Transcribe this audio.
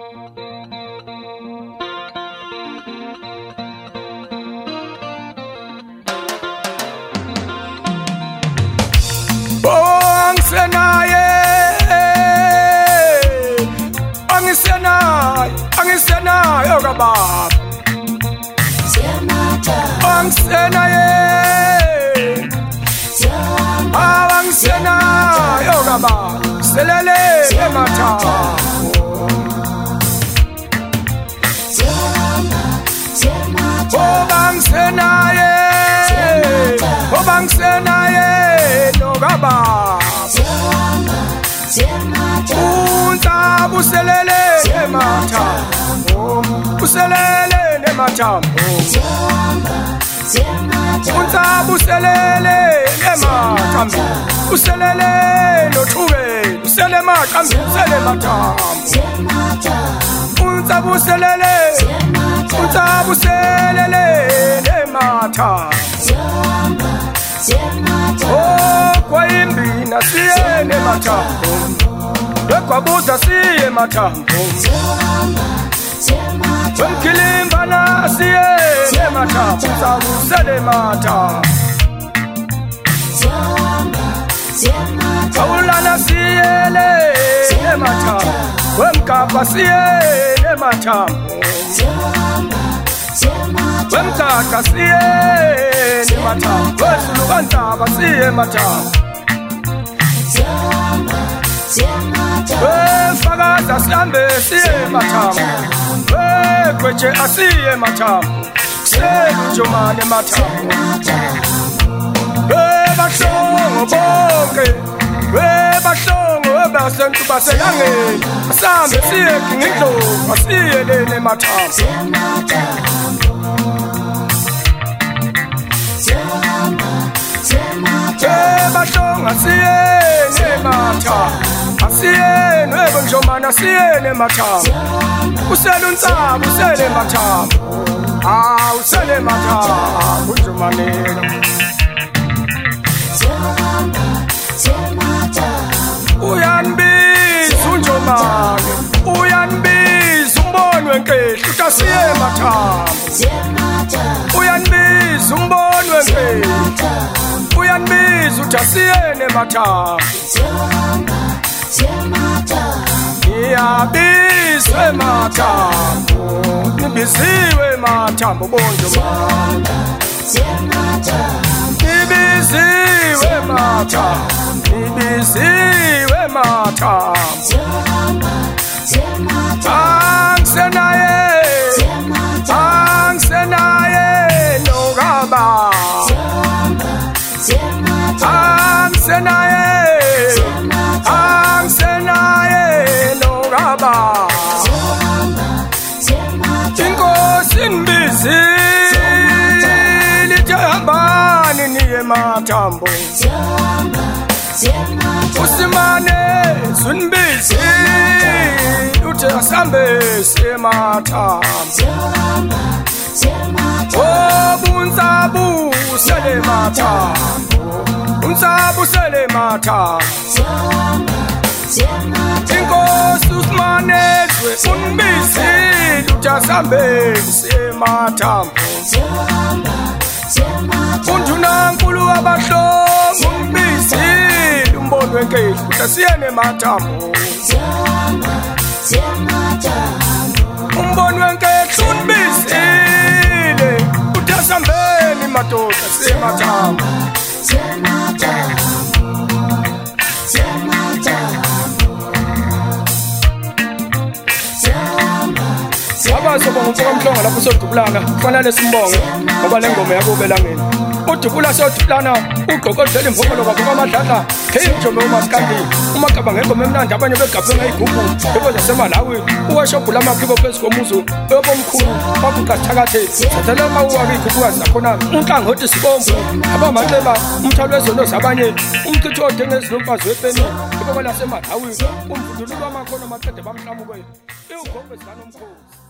Angisenayo kababa angisenayo angisenayo kababa selele ematha Obangsenaye no kababa Unta buselele ematha buselele ematha Unta buselele ematha buselele no thuke busele ematha busele ematha Unta buselele ematha Oh kwayimbi nasiye ematha Ekwabuza siye mathambo Wemkilimbana siye mathambo Sabusele mathambo Awulana siye mathambo Wemkapa siye mathambo Wemkaka siye mathambo Wesulukantaba siye mathambo Fakaza sihambe siye mathambo Kweche asiye mathambo Selujomane mathambo Bahlongo bonke Bahlongo basentu baseyangeni Asambe siye kingindlo asiye lene mathambo Bahlongo asiye mathambo Asiye nwebo njomana asiye nemathambo Usele unsaba usele mathambo usele mathambo unjomanela Uyanbiza unjomane Uyanbiza umbone wenkehlo Uthi asiye mathambo Uyanbiza umbone wenkehlo Uyanbiza uthi asiye nemathambo Niyabizwe mathambo Nibiziwe mathambo bonjomane Nibiziwe mathambo Nibiziwe mathambo Angisenaye no kababa Angisenaye no kababa Inkosi nibizile Jahambani niye mathambo Usimane sunibizile Uthi asambe siye mathambo Bunzabu sele mathambo Unsabu sele mathambo Inkosi usimanezwe unibizile Uthi asambe siye mathambo Unjunankulu wabahlongo unibizile Umbone wenkehlo Uthi asiye nemathambo Umbone wenkehlo unibizile Uthi asambeni madoda siye mathambo Abazoba ngumfoka mhlongo lapho sodubulana kufanele simbonge ngoba le ngoma yakube langeni udubula sodubulana ugqokozela imvokolo kwakho amadlala khejome umaskandi umaqaba ngengoma emnandi abanye begaphe ngayigugu bebo zasemalawi uwashobhula amaphibo phezu komuzu ebomkhulu bakuqathakathe sathela mawuwaki igugukazi zakhona unhlangothi sibomvu abamanxeba umthalo wezono zabanye umcithi odengezinomfazi wepeni bebo lasemalawi umvundululo amakhono amaqede bamhlamuke iugombe zikanomkhosi